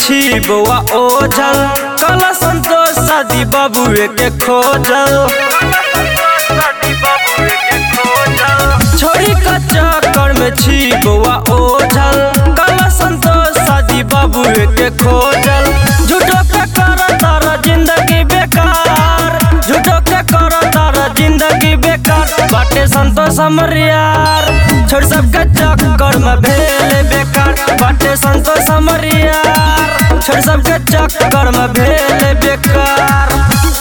छिबुआ ओझल कल संतोष शादी बाबुए के खोजल। छोड़ी का चक्कर में छिबुआ ओझल कल संतोष शादी बाबुए के खोजल। झूठो के कर तारा जिंदगी बेकार, झूठो के कर तारा जिंदगी बेकार। बाटे संतोष हमर यार छोड़ सबके चक्कर में भेल बेकार। बाटे संतोष हमर यार छोड़ सबके चक्कर में भेल बेकार।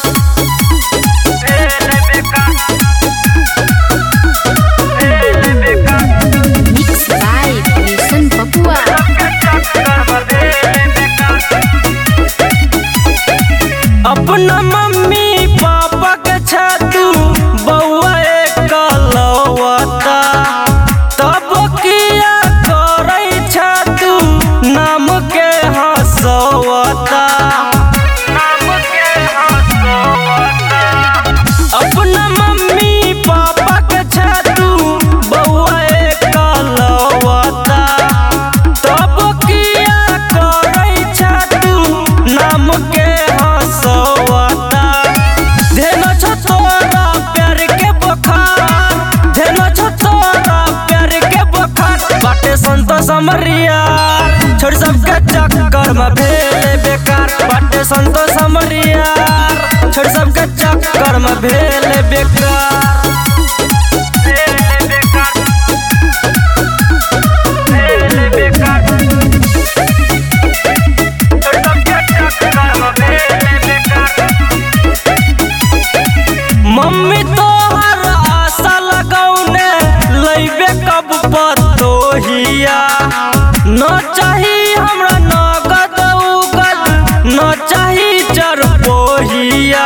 अपना मम्मी पापा के छतू बउआ एकलौता, तब किया करे छतू नाम के हंसवता। अपना मम्मी पापा के छतू बउआ एकलौता, तब किया करे छतू नाम के हंसवता। धेनो छो तोरा प्यार के बुखार, धेनो छो तोरा प्यार के बुखार। बाटे संतोष हमर यार छोड़ सबके चक्कर में भेल बेकार। बाटे संतोष हमर यार छोड़ सबके चक्कर में भेल बेकार। मम्मी तोहर आशा लगौने लैबे कब पतोहिया। न चाही हमरा नगद उगद, न चाही चरपोहिया।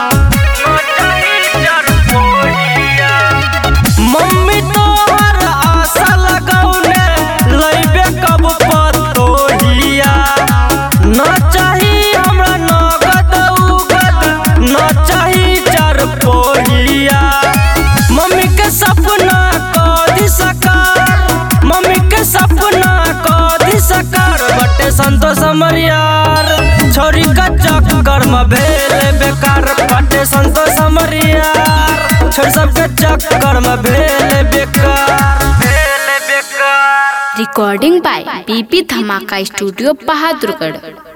मम्मी तोहर आशा लगौने लैबे कब पतोहिया। न चाही हमरा नगद उगद, न चाही चरपोहिया। मम्मी के सपना कदी सकार, मम्मी के सपना कदी सकार। बटे संतोष हमर यार छोरी का चक्कर में भेल बेकार। बटे संतोष हमर यार छोड़ सबके चक्कर में भेल बेकार, भेल बेकार। रिकॉर्डिंग बाय पीपी धमाका स्टूडियो बहादुरगढ़।